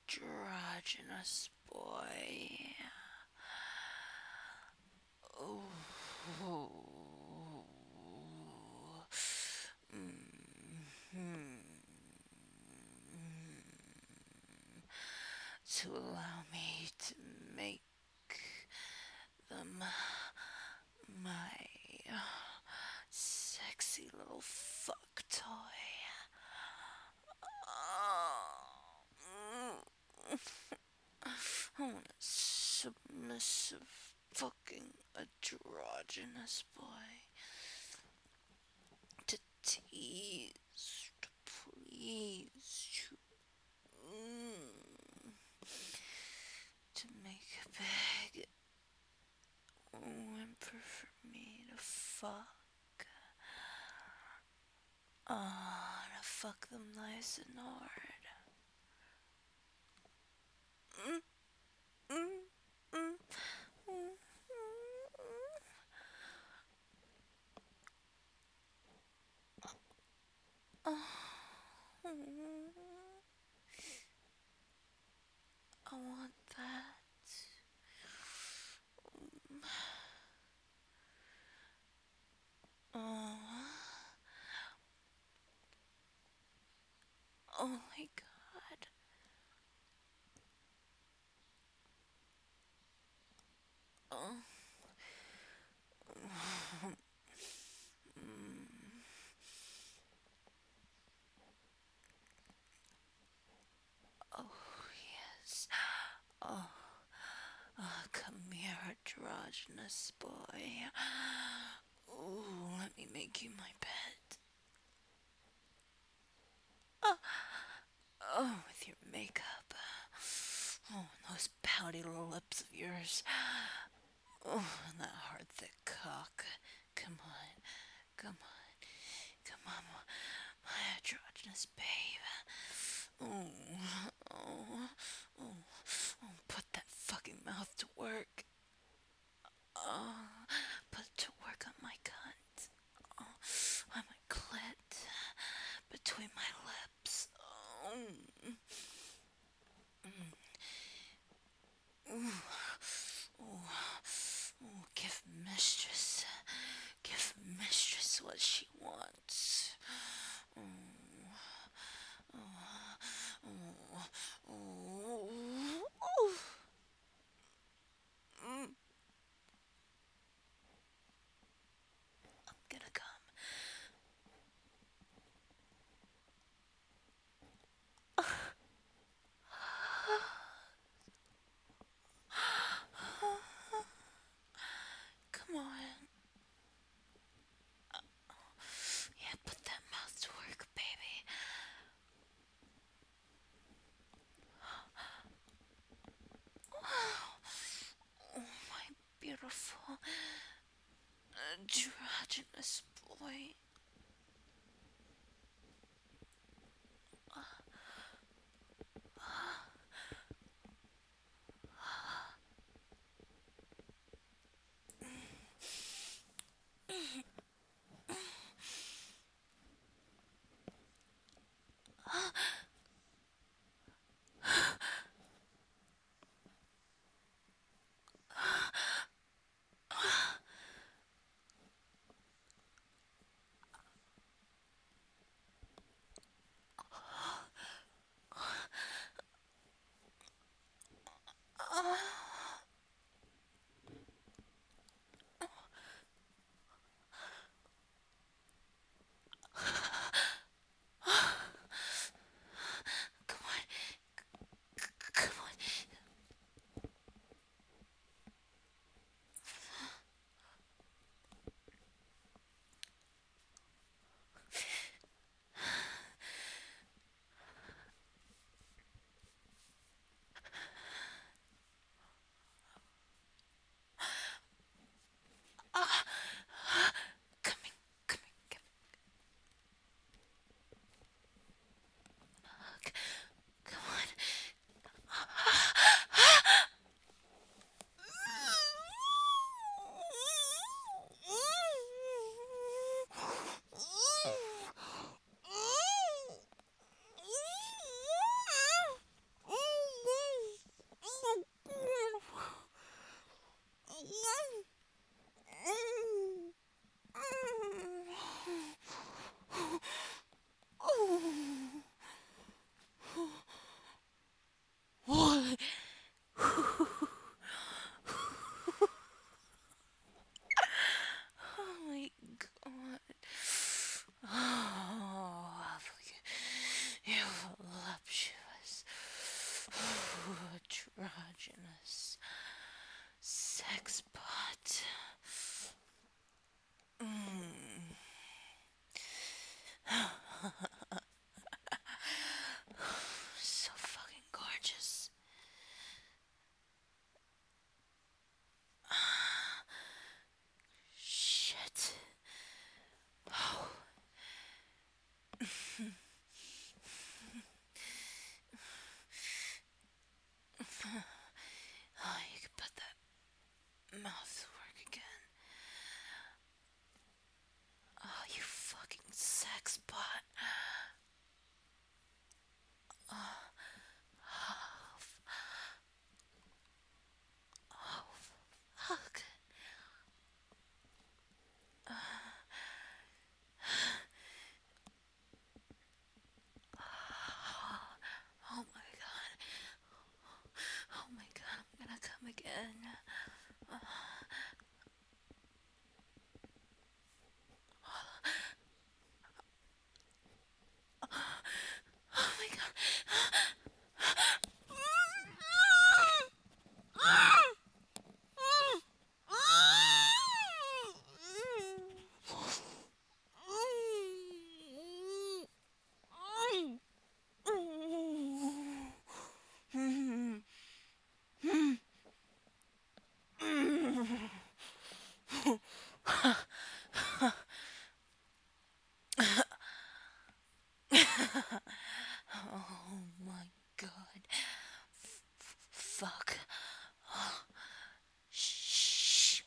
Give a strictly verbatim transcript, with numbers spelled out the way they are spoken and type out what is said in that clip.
androgynous boy. Ooh. Mhm. To allow me to make them my sexy little fuck toy. I want a submissive fucking androgynous boy to tease, to please you. Mm. To make a big whimper for me to fuck. Ah, oh, to fuck them nice and hard. Mm, mm, mm, mm, mm. Oh, I want that. Oh, oh my god. Oh. Mm. Oh, yes. Oh, oh, come here, androgynous boy. Ooh, let me make you my pet. Oh, oh, with your makeup. Oh, and those pouty little lips of yours. Oh, and that hard, thick cock. Come on, come on, come on, my androgynous babe. Oh, oh, oh, oh, put that fucking mouth to work. Oh, put it to work on my cunt. Oh, on my clit. Between my lips. Oh. Ooh. Ooh. Ooh. Give mistress. Give mistress what she wants. Oh. Oh. Oh. Oh. Mm. I'm gonna come. Come on. Yeah, put that mouth to work, baby. Oh, my beautiful androgynous boy. androgynous sex bot. Mm. So fucking gorgeous. Shit. Oh. Oh, you could put that mouth to work again. Oh, you fucking sex bot. Oh, fuck. Oh my god. Oh my god, I'm gonna come again. Oh my god. Oh my god. F- fuck. Shit.